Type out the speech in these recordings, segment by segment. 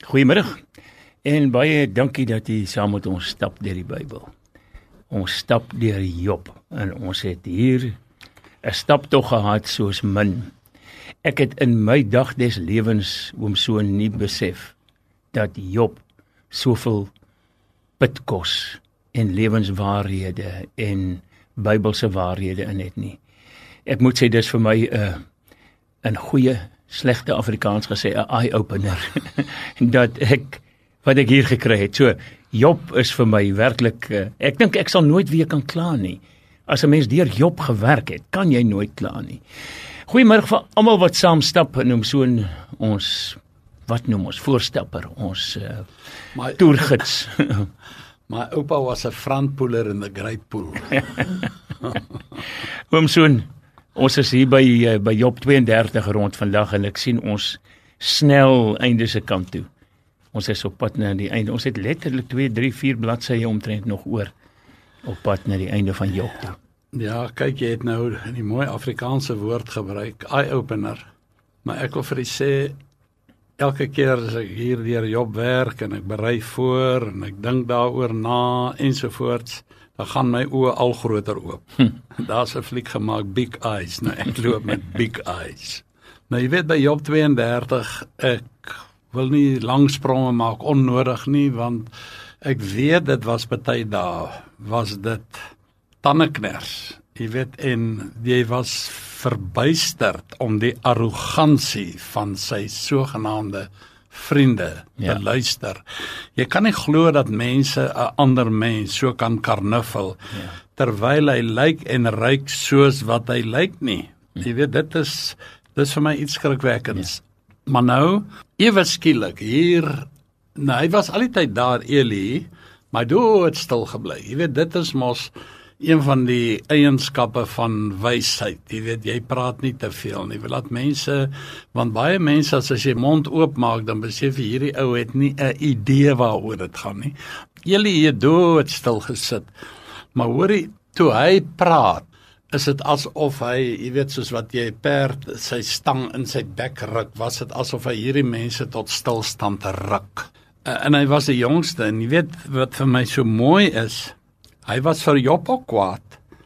Goeiemiddag en baie dankie dat jy saam met ons stap deur die Bybel. Ons stap deur Job en ons het hier 'n staptog gehad soos min. Ek het in my dag des lewens so nie besef dat Job soveel pitkos en lewenswaarhede en Bybelse waarhede in het nie. Ek moet sê dis vir my 'n goeie slegte Afrikaans gesê, 'n eye-opener, wat ek hier gekry het. So, Job is vir my werklik, ek dink ek sal nooit weer kan kla nie. As 'n mens deur Job gewerk het, kan jy nooit kla nie. Goeiemôre vir almal wat saam stap en ons voorstapper, ons toergids. My oupa was 'n frontpoeler in the Great Pool. Ons is hier by Job 32 rond vandag en ek sien ons snel einde se kant toe. Ons is op pad na die einde. Ons het letterlik 2, 3, 4 bladsye omtrent nog oor op pad na die einde van Job toe. Ja, kyk, jy het nou die mooi Afrikaanse woord gebruik, eye-opener. Maar ek wil vir u sê, elke keer as ek hier deur Job werk en ek berei voor en ek dink daaroor na ensovoorts, dan gaan my oë al groter oop. Daar's 'n fliek gemaak, Big Eyes. Nou ek loop met Big Eyes. Nou jy weet by Job 32, ek wil nie langspronge maak onnodig nie, want ek weet dit was party dae, was dit tandekners. Jy weet, en jy was verbuisterd om die arrogansie van sy sogenaamde vriende te luister. Jy kan nie glo dat mense 'n ander mens so kan karnuffel, terwyl hy lyk en ruik soos wat hy lyk nie. Jy weet, dit is vir my iets skrikwekkends. Maar nou, ewe skielik, hier, hy was al die tyd daar, Eli, maar het stil gebly. Jy weet, dit is mos een van die eienskappe van wysheid. Jy weet, jy praat nie te veel nie. Laat mense, want baie mense, as jy mond oopmaak, dan besef jy, hierdie ou het nie 'n idee waaroor dit gaan nie. Eli het stil gesit. Maar hoor jy, toe hy praat, is dit asof hy, jy weet, soos wat jy perd sy stang in sy bek ruk, was dit asof hy hierdie mense tot stilstand ruk. En hy was die jongste, en jy weet, wat vir my so mooi is, hy was vir Job ook kwaad,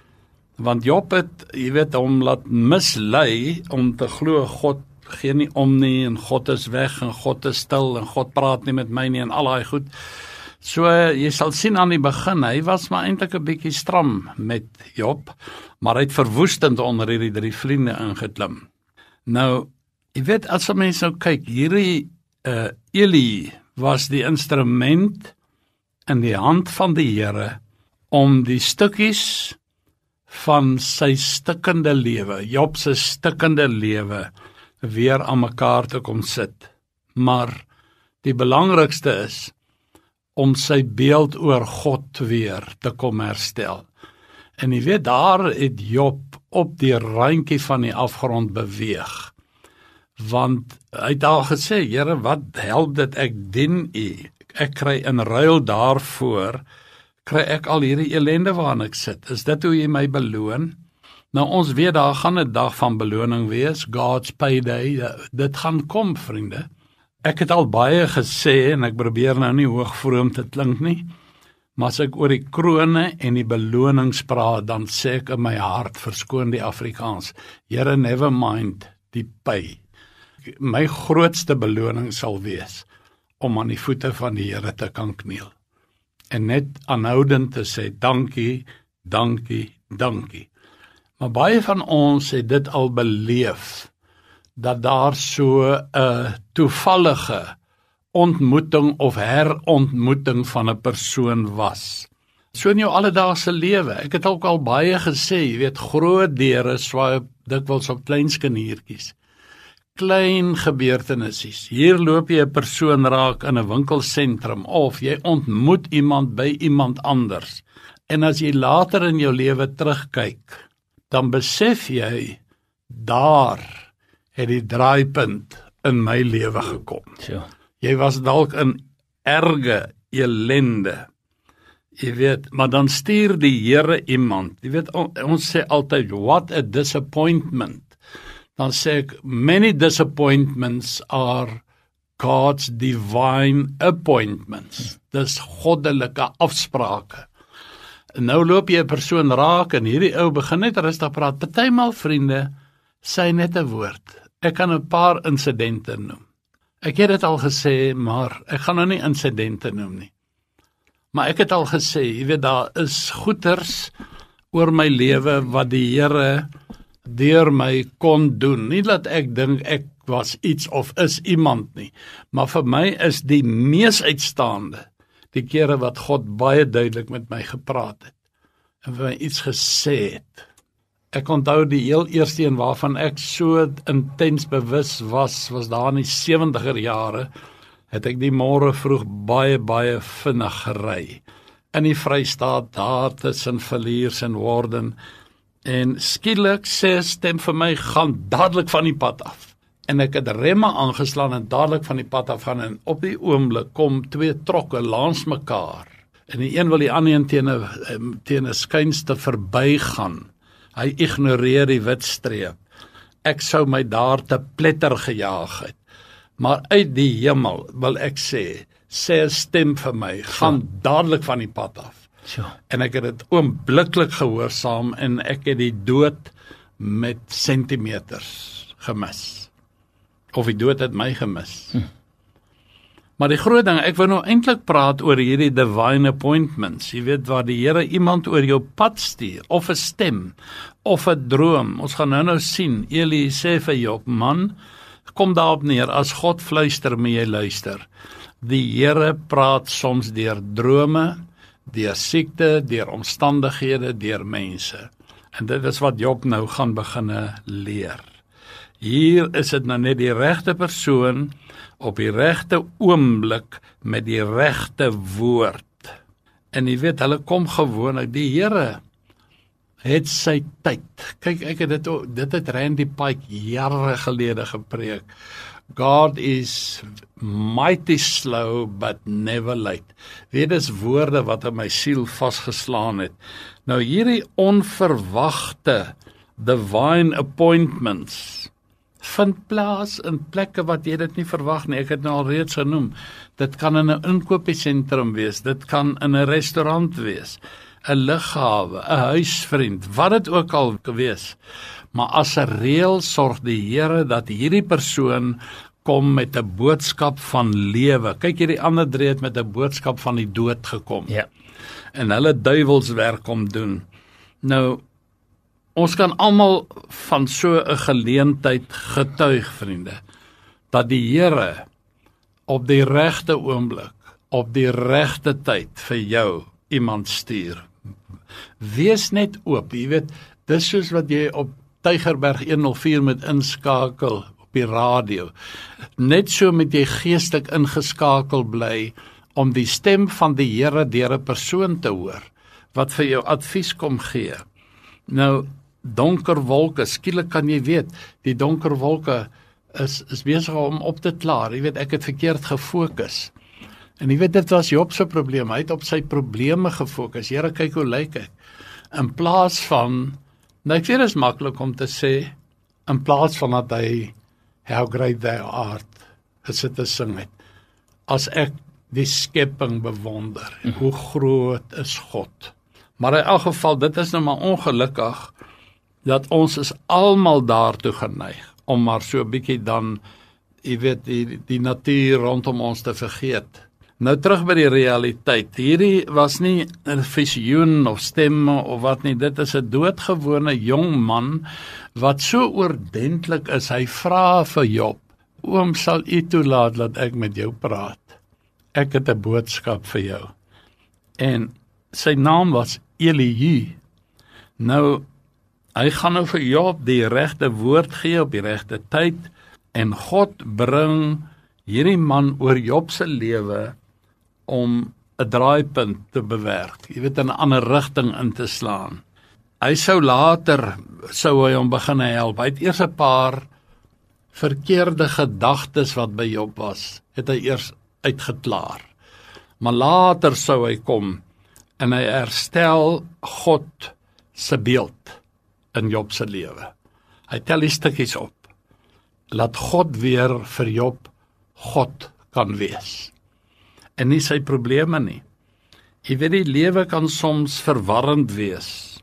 want Job het, jy weet, hom laat mislei, om te glo, God gee nie om nie, en God is weg, en God is stil, en God praat nie met my nie, en al daai goed. So, jy sal sien aan die begin, hy was maar eintlik 'n bietjie stram met Job, maar hy het verwoestend onder hierdie 3 vriende ingeklim. Nou, jy weet, as 'n mens nou kyk, hierdie Eli was die instrument in die hand van die Here om die stukkies van sy stikkende lewe, Job se stikkende lewe, weer aan mekaar te kom sit. Maar die belangrikste is om sy beeld oor God weer te kom herstel. En jy weet, daar het Job op die randjie van die afgrond beweeg. Want hy het al gesê, Here, wat help dit, ek dien U. Ek kry in ruil daarvoor, kry ek al hierdie ellende waarin ek sit. Is dit hoe jy my beloon? Nou ons weet, daar gaan 'n dag van beloning wees, God's payday, dit gaan kom, vriende. Ek het al baie gesê, en ek probeer nou nie hoogvroom te klink nie, maar as ek oor die krone en die belonings praat, dan sê ek in my hart, verskoon die Afrikaans, Here, never mind die pay. My grootste beloning sal wees, om aan die voete van die Here te kan kniel. En net aanhoudend te sê, dankie, dankie, dankie. Maar baie van ons het dit al beleef, dat daar so 'n toevallige ontmoeting of herontmoeting van 'n persoon was. So in jou alledaagse lewe, ek het ook al baie gesê, jy weet, groot deure swaai dikwels op klein skiniertjies. Klein gebeurtenisse. Hier loop jy 'n persoon raak in 'n winkelsentrum, of jy ontmoet iemand by iemand anders. En as jy later in jou lewe terugkyk, dan besef jy, daar het die draaipunt in my lewe gekom. Ja. Jy was dalk in erge ellende. Jy weet, maar dan stuur die Here iemand. Jy weet, ons sê altyd, what a disappointment. Dan sê ek, many disappointments are God's divine appointments. Dis goddelike afsprake. En nou loop jy 'n persoon raak en hierdie ou begin net rustig praat. Partymal vriende, sê net 'n woord. Ek kan 'n paar insidente noem. Ek het dit al gesê, maar ek gaan nou nie insidente noem nie. Maar ek het al gesê, jy weet, daar is goeters oor my lewe wat die Here deur my kon doen. Nie dat ek dink ek was iets of is iemand nie, maar vir my is die mees uitstaande die kere wat God baie duidelik met my gepraat het en vir my iets gesê het. Ek onthou die heel eerste een waarvan ek so intens bewus was daar in die 70er jare, het ek die môre vroeg baie vinnig gery. In die Vrystaat, daar tussen Villiers en Warden, en skielik sê 'n stem vir my, gaan dadelik van die pad af. En ek het remme aangeslaan en dadelik van die pad af gaan, en op die oomblik kom 2 trokke langs mekaar, en die een wil die ander een teen 'n skuinste verbygaan. Hy ignoreer die wit streep. Ek sou my daar te pletter gejaag het. Maar uit die hemel wil ek sê 'n stem vir my, gaan dadelik van die pad af. En ek het dit oombliklik gehoorsaam en ek het die dood met sentimeters gemis. Of die dood het my gemis. Maar die groot ding, ek wil nou eintlik praat oor hierdie divine appointments. Jy weet, waar die Here iemand oor jou pad stuur, of 'n stem, of 'n droom. Ons gaan nou sien, Eli sê vir Job, man, kom daarop neer, as God fluister, moet jy luister. Die Here praat soms deur drome, deur siekte, deur omstandighede, deur mense. En dit is wat Job nou gaan beginne leer. Hier is dit nou net die regte persoon, op die regte oomblik, met die regte woord. En jy weet, hulle kom gewoonlik, die Here het sy tyd. Kyk, ek het dit het Randy Pike jare gelede gepreek. God is mighty slow but never late. Dit is woorde wat in my siel vasgeslaan het. Nou hierdie onverwagte divine appointments vind plaas in plekke wat jy dit nie verwag nie. Ek het nou al reeds genoem. Dit kan in 'n inkopiesentrum wees, dit kan in 'n restaurant wees, 'n lughawe, 'n huisvriend, wat dit ook al wees. Maar as 'n reël sorg die Here dat hierdie persoon kom met 'n boodskap van lewe. Kyk, hierdie ander drie het met 'n boodskap van die dood gekom. Ja. En hulle duiwelswerk kom doen. Nou, ons kan almal van so 'n geleentheid getuig, vriende, dat die Here op die regte oomblik, op die regte tyd vir jou iemand stuur. Wees net oop, jy weet, dis soos wat jy op Tygerberg 104 moet inskakel op die radio. Net so moet jy geestelik ingeskakel bly om die stem van die Here deur 'n persoon te hoor, wat vir jou advies kom gee. Nou, donker wolke, skielik kan jy weet, die donker wolke is besig om op te klaar. Jy weet, ek het verkeerd gefokus. En jy weet, dit was Job se probleem. Hy het op sy probleme gefokus. Here, kyk hoe lyk ek. In plaas van, nou ek weet dit is maklik om te sê, in plaas van dat hy How Great Thou Art gesit te sing het, as ek die skepping bewonder, hoe groot is God. Maar in elk geval, dit is nou maar ongelukkig, dat ons is almal daartoe geneig, om maar so 'n bietjie dan, jy weet, die natuur rondom ons te vergeet. Nou terug by die realiteit, hierdie was nie 'n visioen of stemme of wat nie, dit is 'n doodgewone jong man, wat so oordentlik is, hy vra vir Job, oom, sal u toelaat dat ek met jou praat? Ek het 'n boodskap vir jou. En sy naam was Elihu. Nou, hy gaan nou vir Job die regte woord gee op die regte tyd, en God bring hierdie man oor Job se lewe om 'n draaipunt te bewerk, jy weet, in 'n ander rigting in te slaan. Hy sou later, sou hy hom begin help. Hy het eers 'n paar verkeerde gedagtes wat by Job was, het hy eers uitgeklaar. Maar later sou hy kom, en hy herstel God se beeld in Job se lewe. Hy tel die stukkies op. Laat God weer vir Job God kan wees. En nie sy probleme nie. Jy weet, die lewe kan soms verwarrend wees.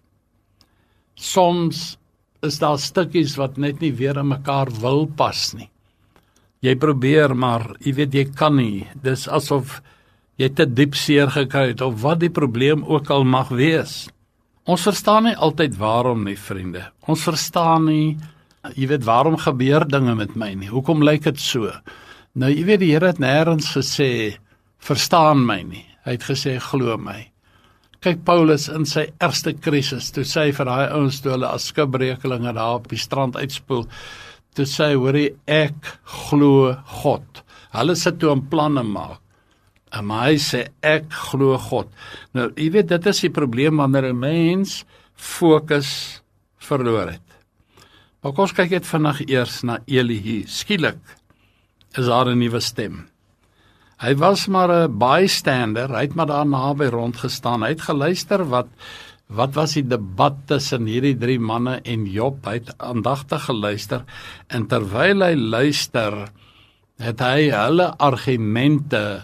Soms is daar stukkies wat net nie weer in mekaar wil pas nie. Jy probeer, maar jy weet, jy kan nie. Dis asof jy te diep seer gekry het, of wat die probleem ook al mag wees. Ons verstaan nie altyd waarom nie, vriende. Ons verstaan nie, jy weet, waarom gebeur dinge met my nie. Hoekom lyk dit so? Nou, jy weet, die Here het nêrens gesê, verstaan my nie. Hy het gesê, glo my. Kyk, Paulus in sy ergste krisis, toe sê hy vir daai ouens toe hulle as skipbrekelinge daar op die strand uitspoel, toe sê hy, hoorie, ek glo God. Hulle sit toe 'n planne maak. Maar hy sê, ek glo God. Nou, jy weet, dit is die probleem wanneer 'n mens fokus verloor het. Maar kom ons kyk net vandag eers na Elihu. Skielik is daar 'n nuwe stem. Hy was maar 'n bystander, hy het maar daar naby rondgestaan. Hy het geluister wat was die debat tussen hierdie 3 manne en Job. Hy het aandagtig geluister, en terwyl hy luister, het hy hulle argumente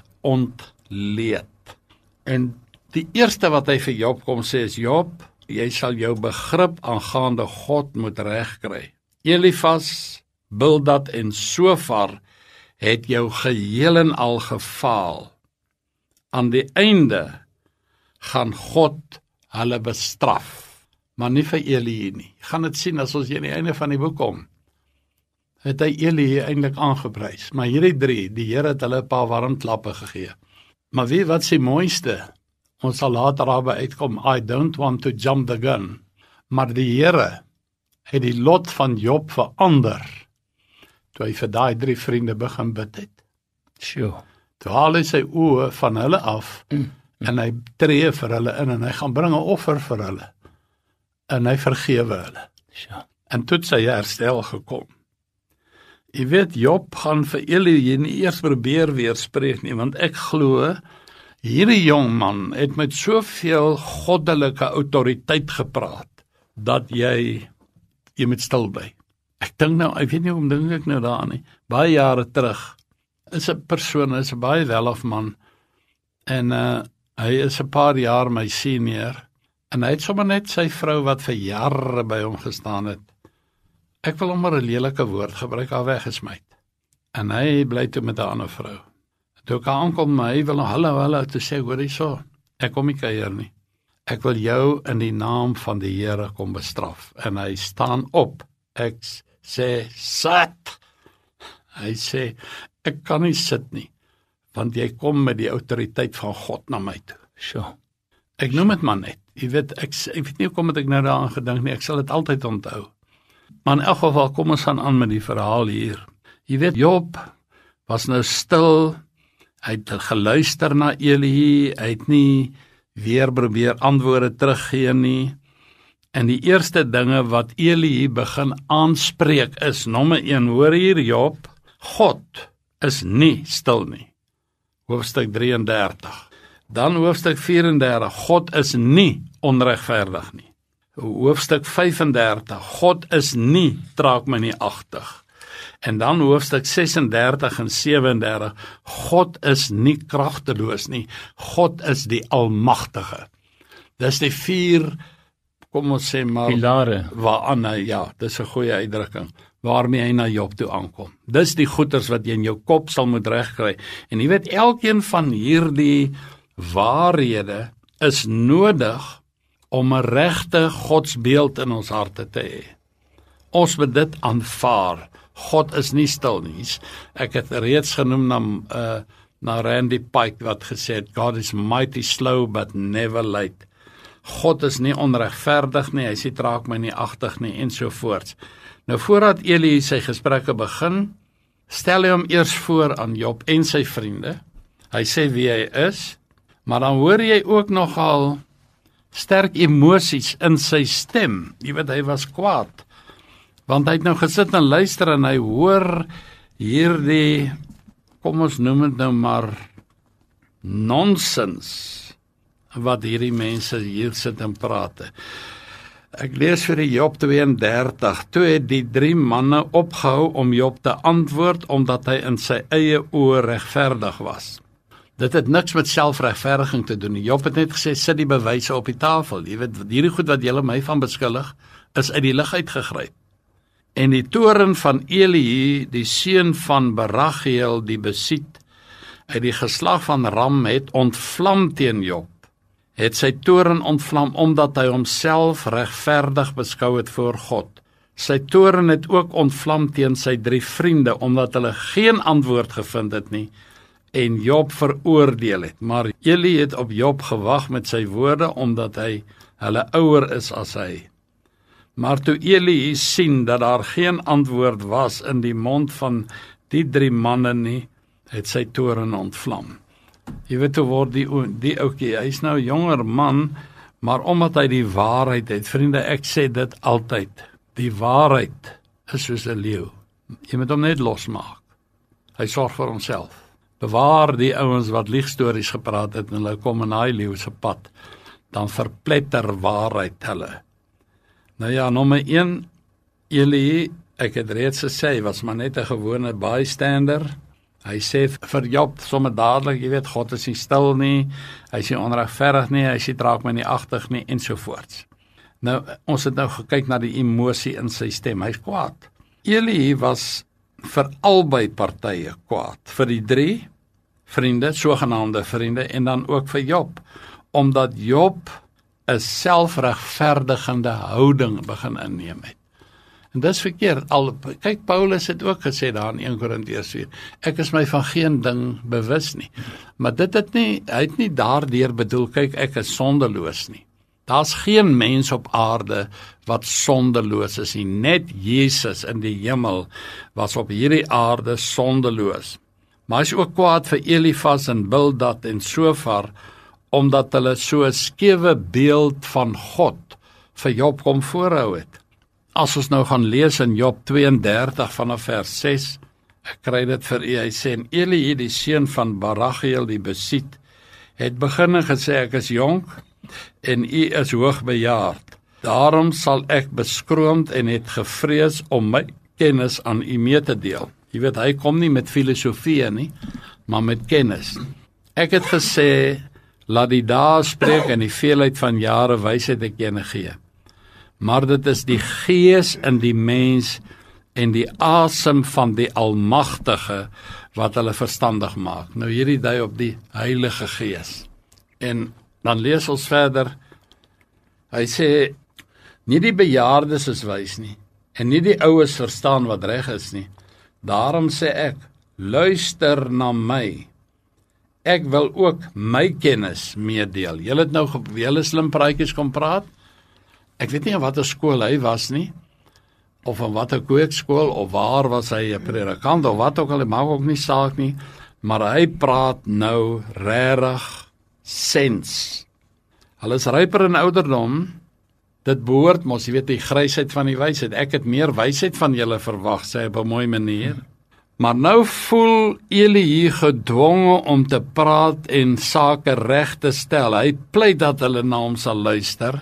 ontleed. En die eerste wat hy vir Job kom sê is, Job, jy sal jou begrip aangaande God moet regkry. Elifas, Bildad en Sofar het jou geheel en al gefaal. Aan die einde gaan God hulle bestraf, maar nie vir Elihu nie. Jy gaan dit sien as ons hier aan die einde van die boek kom. Het hy Elihu eintlik aangeprys, maar hierdie 3, die Here het hulle 'n paar warm klappe gegee. Maar weet wat is die mooiste? Ons sal later daarby uitkom, I don't want to jump the gun, maar die Here het die lot van Job verander, toe hy vir daai 3 vriende begin bid het. Sure. Toe haal hy sy oë van hulle af, en hy tree vir hulle in, en hy gaan bring 'n offer vir hulle, en hy vergewe hulle. Sure. En toe het sy herstel gekom. Jy weet, Job gaan vir Elihu nie eers probeer weerspreek nie, want ek glo, hierdie jong man het met soveel goddelike autoriteit gepraat, dat jy moet stil bly. Ek dink nou, ek weet nie hoe dink ek nou daaraan nie, baie jare terug, is 'n persoon, is 'n baie welaf man, en hy is 'n paar jaar my senior, en hy het sommer net sy vrou wat vir jare by hom gestaan het, ek wil hom maar 'n lelike woord gebruik, haar weggesmyt. En hy bly toe met 'n ander vrou. Toe ek aankom, maar hy wil nog hallo, toe sê, hoor hierso, ek kom nie kuier nie. Ek wil jou in die naam van die Here kom bestraf. En hy staan op. Ek sê, sit. Hy sê, ek kan nie sit nie, want jy kom met die autoriteit van God na my toe. Sure. Ek noem dit maar net. Jy weet, ek weet nie hoekom het ek nou daaraan gedink nie, ek sal dit altyd onthou. Maar in elk geval, kom ons aan met die verhaal hier. Jy weet, Job was nou stil, hy het geluister na Elihu, hy het nie weer probeer antwoorde teruggee nie. En die eerste dinge wat Elihu begin aanspreek is, nommer 1, hoor hier Job, God is nie stil nie. Hoofstuk 33. Dan hoofstuk 34, God is nie onregverdig nie. Hoofstuk 35, God is nie traagmenieagtig. En dan hoofstuk 36 en 37, God is nie kragteloos nie, God is die Almagtige. Dis die 4, kom ons sê maar, pilare, waaraan hy, ja, dis 'n goeie uitdrukking, waarmee hy na Job toe aankom. Dis die goeters wat jy in jou kop sal moet regkry. En jy weet, elkeen van hierdie waarhede is nodig om 'n regte godsbeeld in ons harte te hê. Ons moet dit aanvaar. God is nie stil nie. Ek het reeds genoem na Randy Pike wat gesê het, God is mighty slow but never late. God is nie onregverdig nie, hy is nie traagmenieagtig nie, ensovoorts. Nou voordat Elihu sy gesprekke begin, stel hy hom eers voor aan Job en sy vriende. Hy sê wie hy is, maar dan hoor jy ook nogal sterk emosies in sy stem. Jy weet, hy was kwaad, want hy het nou gesit en luister en hy hoor hierdie, kom ons noem het nou maar, nonsens, wat hierdie mense hier sit en praat. Ek lees vir die Job 32. Toe het die 3 manne opgehou om Job te antwoord, omdat hy in sy eie oë regverdig was. Dit het niks met selfregverdiging te doen. Job het net gesê, sit die bewyse op die tafel. Jy weet, hierdie goed wat julle my van beskuldig, is uit die lug uitgegryp. En die toren van Elihu, die seun van Baragiel, die besiet, uit die geslag van Ram, het ontvlam teen Job. Het sy toren ontvlam, omdat hy homself regverdig beskou het voor God. Sy toren het ook ontvlam teen sy 3 vriende, omdat hulle geen antwoord gevind het nie, en Job veroordeel het. Maar Eli het op Job gewag met sy woorde, omdat hy hulle ouer is as hy. Maar toe Eli sien dat daar geen antwoord was in die mond van die 3 manne nie, het sy toren ontvlam. Jy weet, hoe word die ouetjie, hy is nou 'n jonger man, maar omdat hy die waarheid het, vriende, ek sê dit altyd, die waarheid is soos 'n leeu. Jy moet hom net losmaak. Hy sorg vir homself. Bewaar die ouens wat liegstories gepraat het en hulle kom in daai leeu se pad, dan verpletter waarheid hulle. Nou ja, nommer 1, Eli, ek het reeds gesê, hy was maar net 'n gewone bystander. Hy sê vir Job sommer dadelik, jy weet, God is nie stil nie, hy is nie onregverdig nie, hy is nie draak my nie agtig nie, ensovoorts. Nou, ons het nou gekyk na die emosie in sy stem, hy is kwaad. Eli was vir albei partye kwaad, vir die 3 vriende, sogenaamde vriende, en dan ook vir Job, omdat Job 'n selfregverdigende houding begin inneem het. En dis verkeerd. Kyk, Paulus het ook gesê daar in 1 Korintiërs 4, ek is my van geen ding bewus nie. Maar hy het nie daardeur bedoel, kyk, ek is sondeloos nie. Daar's geen mens op aarde wat sondeloos is nie. Net Jesus in die hemel was op hierdie aarde sondeloos. Maar hy is ook kwaad vir Elifas en Bildad en Sofar, omdat hulle so 'n skewe beeld van God vir Job kom voorhou het. As ons nou gaan lees in Job 32 vanaf vers 6, ek kry dit vir u, hy sê, en Eli, die seun van Baragiel, die besiet, het begin en gesê, ek is jonk, en u is hoogbejaard. Daarom sal ek beskroomd en het gevrees om my kennis aan u mee te deel. Jy weet, hy kom nie met filosofie nie, maar met kennis. Ek het gesê, laat die dae spreek en die veelheid van jare wysheid ek ene gee. Maar dit is die gees in die mens en die asem van die Almagtige wat hulle verstandig maak. Nou hierdie dui op die Heilige Gees. En dan lees ons verder, hy sê, nie die bejaardes is wys nie, en nie die oues verstaan wat reg is nie. Daarom sê ek, luister na my. Ek wil ook my kennis meedeel. Julle het nou hele slim praatjies kom praat. Ek weet nie in watter skool hy was nie, of in watter kweekskool, of waar was hy 'n predikant, of wat ook al, maak ook nie saak nie, maar hy praat nou regtig sens. Hulle is ryper in ouderdom, dit behoort mos, jy weet, die grysheid van die wysheid. Ek het meer wysheid van julle verwag, sê hy op 'n mooi manier. Maar nou voel Eli gedwonge om te praat en sake reg te stel. Hy pleit dat hulle na hom sal luister.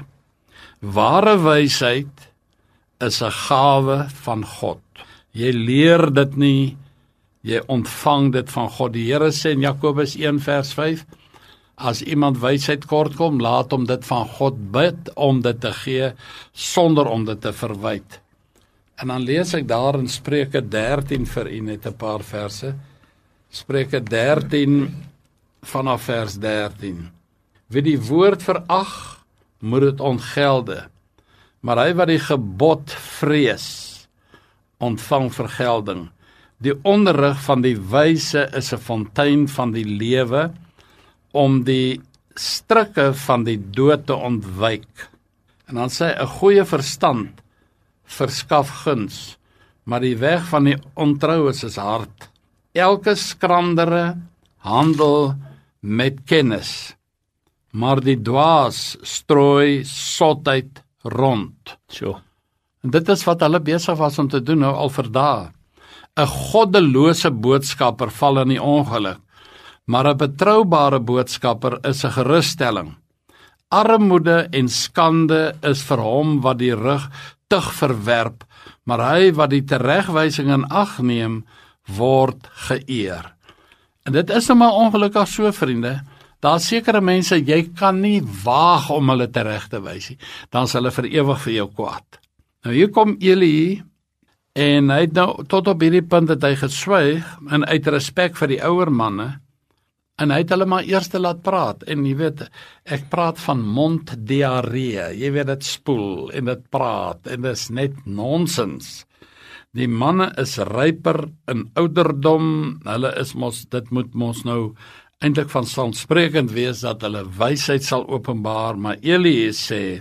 Ware wysheid is 'n gawe van God. Jy leer dit nie, jy ontvang dit van God. Die Here sê in Jakobus 1 vers 5, as iemand wysheid kortkom, laat hom dit van God bid om dit te gee, sonder om dit te verwyd. En dan lees ek daar in Spreuke 13 vir u net 'n paar verse. Spreuke 13 vanaf vers 13. Wie die woord verag, moet dit ontgelde. Maar hy wat die gebod vrees, ontvang vergelding. Die onderrig van die wyse is 'n fontein van die lewe, om die strikke van die dood te ontwyk. En dan sê 'n goeie verstand verskaf guns, maar die weg van die ontroues is hard. Elke skrandere handel met kennis, maar die dwaas strooi sotheid rond. So. En dit is wat hulle besig was om te doen nou al vir dae. 'n goddelose boodskapper val in die ongeluk, maar 'n betroubare boodskapper is 'n gerusstelling. Armoede en skande is vir hom wat die rug tug verwerp, maar hy wat die teregwysing in ag neem, word geëer. En dit is nou maar ongelukkig so, vriende. Daar sekere mense, jy kan nie waag om hulle tereg te wys nie. Dan sal hulle vir ewig vir jou kwaad. Nou hier kom Eli, en hy het nou tot op hierdie punt het hy geswyg, en uit respek vir die ouer manne, en hy het hulle maar eers laat praat, en jy weet, ek praat van monddiarree, jy weet, dit spoel, en dit praat, en dit is net nonsens. Die manne is ryper in ouderdom, hulle is dit moet mos nou eintlik van vansprekend wees, dat hulle wysheid sal openbaar, maar Eli sê,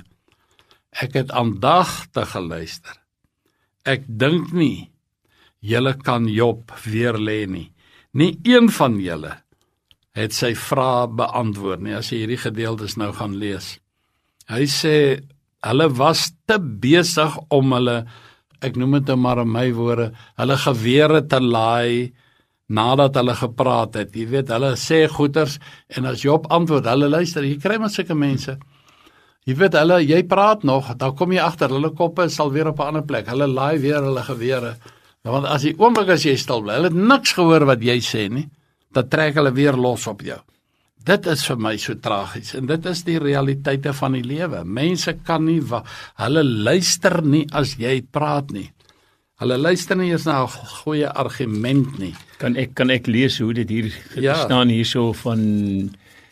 ek het aandagtig geluister, ek dink nie, julle kan Job weer lê nie, nie een van julle, het sy vrae beantwoord nie, as jy hierdie gedeeltes nou gaan lees. Hy sê, hulle was te besig om hulle, ek noem dit nou maar in my woorde, hulle gewere te laai, nadat hulle gepraat het. Jy weet, hulle sê goeters, en as Job antwoord, hulle luister, jy kry maar sulke mense. Jy weet, jy praat nog, dan kom jy agter, hulle koppe sal weer op 'n ander plek, hulle laai weer hulle gewere. Want as die oomblik as jy stil bly, hulle het niks gehoor wat jy sê nie, dan trek hulle weer los op jou. Dit is vir my so tragies, en dit is die realiteite van die lewe. Mense kan nie, hulle luister nie as jy praat nie. Hulle luister nie eers na 'n goeie argument nie. Kan ek lees hoe dit hier staan hierso van,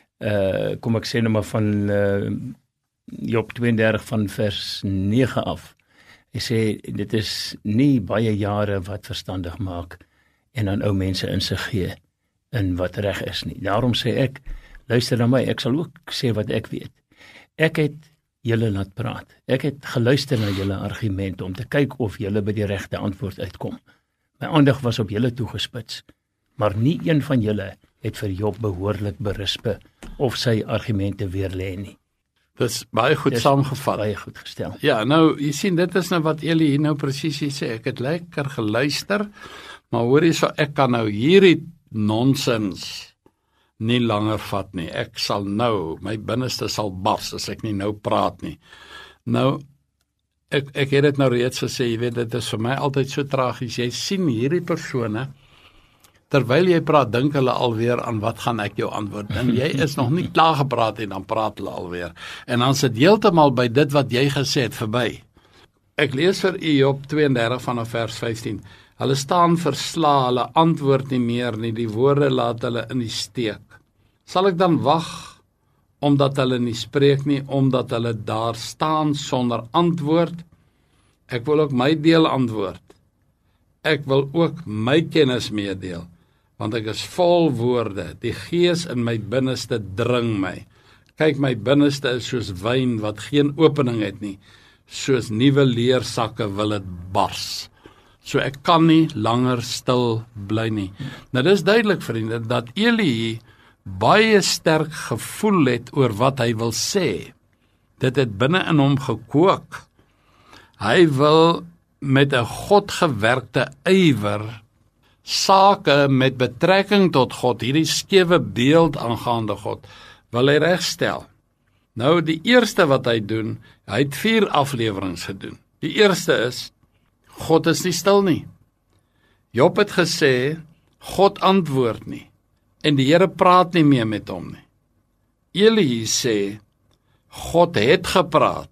kom ek sê nou maar van Job 32 van vers 9 af. Hy sê, dit is nie baie jare wat verstandig maak, en aan ou mense insig gee, in wat reg is nie. Daarom sê ek, luister na my, ek sal ook sê wat ek weet. Ek het julle laat praat. Ek het geluister na julle argumente, om te kyk of julle by die regte antwoord uitkom. My aandag was op julle toegespits, maar nie een van julle het vir Job behoorlik berispe, of sy argumente weer lê nie. Dit is baie goed saamgevat. Baie goed gestel. Ja, nou, jy sien, dit is nou wat Eli hier nou presies sê, ek het lekker geluister, maar hoor jy so, ek kan nou hierdie nonsens nie langer vat nie, ek sal nou, my binneste sal bars, as ek nie nou praat nie. Nou, ek het dit nou reeds gesê, jy weet, dit is vir my altyd so tragies, jy sien hierdie persone, terwyl jy praat, dink hulle alweer aan wat gaan ek jou antwoord, en jy is nog nie klaar gepraat en dan praat hulle alweer, en dan sit heeltemal by dit wat jy gesê het verby. Ek lees vir Job 32 vanaf vers 15, hulle staan versla, hulle antwoord nie meer nie, die woorde laat hulle in die steek. Sal ek dan wag, omdat hulle nie spreek nie, omdat hulle daar staan sonder antwoord? Ek wil ook my deel antwoord. Ek wil ook my kennis meedeel, want ek is vol woorde, die gees in my binneste dring my. Kyk, my binneste is soos wyn wat geen opening het nie, soos nuwe leersakke wil dit bars. So ek kan nie langer stil bly nie. Nou dis duidelik, vriende, dat Eli baie sterk gevoel het oor wat hy wil sê. Dit het binne in hom gekook. Hy wil met 'n godgewerkte ywer sake met betrekking tot God, hierdie skewe beeld aangaande God, wil hy regstel. Nou die eerste wat hy doen, hy het 4 afleweringe gedoen. Die eerste is, God is nie stil nie. Job het gesê, God antwoord nie, en die Here praat nie meer met hom nie. Eli sê, God het gepraat.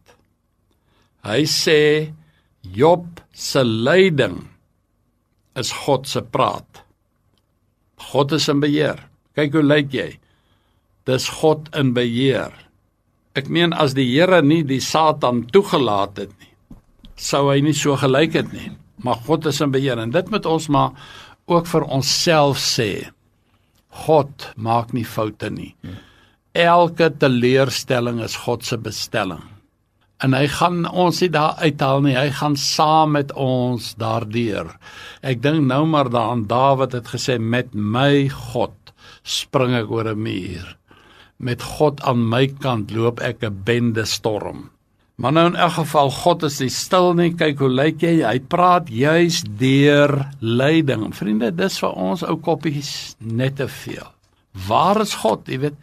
Hy sê, Job se lyding is God se praat. God is in beheer. Kyk hoe lyk jy. Dis God in beheer. Ek meen, as die Here nie die Satan toegelaat het nie, sou hy nie so gelyk het nie. Maar God is in beheer, en dit moet ons maar ook vir onsself sê. God maak nie foute nie. Elke teleurstelling is God se bestelling. En hy gaan ons nie daar uithaal nie, hy gaan saam met ons daardeur. Ek dink nou maar daaraan, Dawid het gesê, met my God spring ek oor 'n muur. Met God aan my kant loop ek 'n bende storm. Maar nou in elk geval, God is nie stil nie, kyk hoe lyk jy, hy praat juis deur lyding. Vriende, dis vir ons ou koppies net te veel. Waar is God? Jy weet,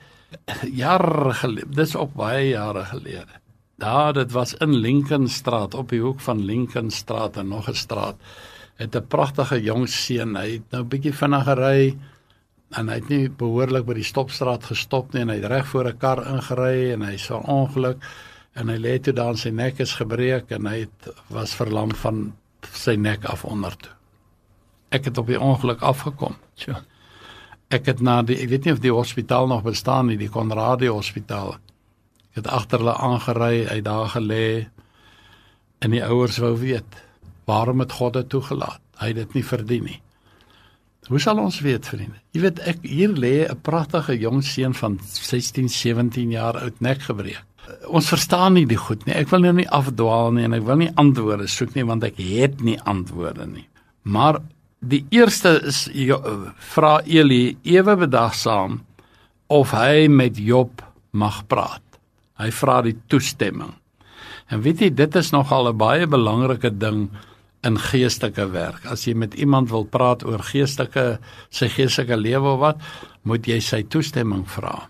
jare gelede, dis ook baie jare gelede. Ja, dit was in Lincolnstraat, op die hoek van Lincolnstraat en nog 'n straat. Het 'n pragtige jong seun, hy het nou 'n bietjie vinnig gery en hy het nie behoorlik by die stopstraat gestop nie en hy het reg voor 'n kar ingery en hy sou ongeluk en hy lê toe daar en sy nek is gebreek en hy was verlam van sy nek af onder toe. Ek het op die ongeluk afgekom. Sure. Ek het ek weet nie of die hospitaal nog bestaan nie, die Conradie Hospitaal. Ek het agter hulle aangery, hy daar gelê en die ouers wou weet, waarom het God dit toegelaat? Hy het dit nie verdien nie. Hoe sal ons weet, vriende? Jy weet, hier lê 'n pragtige jong seun van 16, 17 jaar oud, nek gebreek. Ons verstaan nie die goed nie. Ek wil nou nie afdwaal nie en ek wil nie antwoorde soek nie, want ek het nie antwoorde nie. Maar die eerste is, vra Eli ewe bedagsaam of hy met Job mag praat. Hy vra die toestemming. En weet jy, dit is nogal 'n baie belangrike ding in geestelike werk. As jy met iemand wil praat oor sy geestelike lewe of wat, moet jy sy toestemming vra.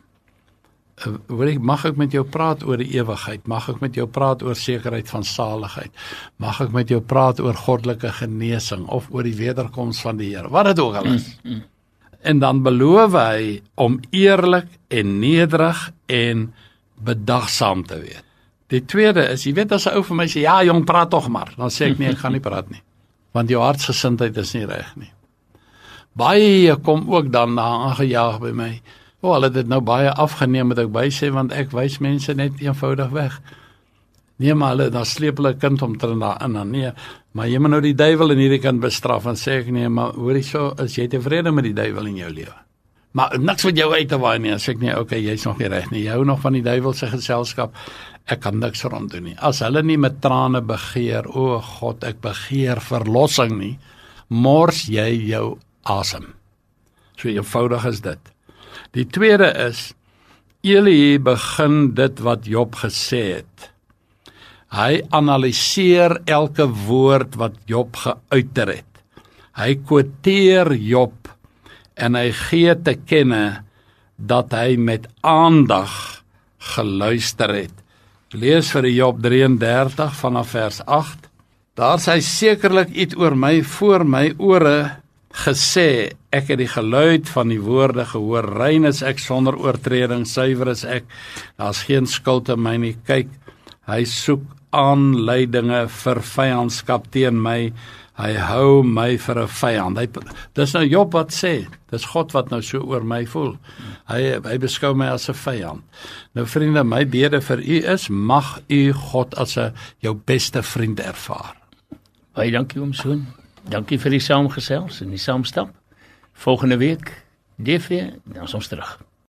Mag ek met jou praat oor die ewigheid? Mag ek met jou praat oor sekerheid van saligheid? Mag ek met jou praat oor goddelike genesing of oor die wederkoms van die Here? Wat dit ook al is. En dan beloof hy om eerlik en nederig en bedagsaam te wees. Die tweede is, jy weet as 'n ou vir my sê, ja jong, praat tog maar, dan sê ek nee, ek gaan nie praat nie, want jou hartsgesindheid is nie reg nie. Baie kom ook dan aangejaag by my, hulle het dit nou baie afgeneem, moet ek bysê, want ek wys mense net eenvoudig weg. Nee, maar hulle, dan sleep hulle kind omtrent daarin, dan nee, maar jy moet nou die duiwel in hierdie kind bestraf, en sê ek nee, maar hoorie so, is jy tevrede met die duiwel in jou lewe? Maar niks wat jou uit te waai nie, sê ek nee, okay, jy's nog nie reg nie, jy hou nog van die duiwel se geselskap, ek kan niks rond doen nie. As hulle nie met trane begeer, o God, ek begeer verlossing nie, mors jy jou asem. So eenvoudig is dit. Die tweede is, Eli begin dit wat Job gesê het. Hy analiseer elke woord wat Job geuiter het. Hy quoteer Job en hy gee te kenne dat hy met aandag geluister het. Lees vir Job 33 vanaf vers 8. Daar sê hy sekerlik iets oor my voor my ore gesê, ek het die geluid van die woorde gehoor, rein is ek sonder oortreding, suiwer is ek, daar's geen skuld in my nie, kyk, hy soek aanleidinge vir vyandskap teen my, hy hou my vir 'n vyand. Dis nou Job wat sê, dis God wat nou so oor my voel. Hy beskou my as 'n vyand. Nou vriende, my bede vir u is, mag u God as jou beste vriend ervaar. Baie dankie oom Soon. Dankie vir die saamgesels en die saamstap. Volgende week, DV, dan is ons terug.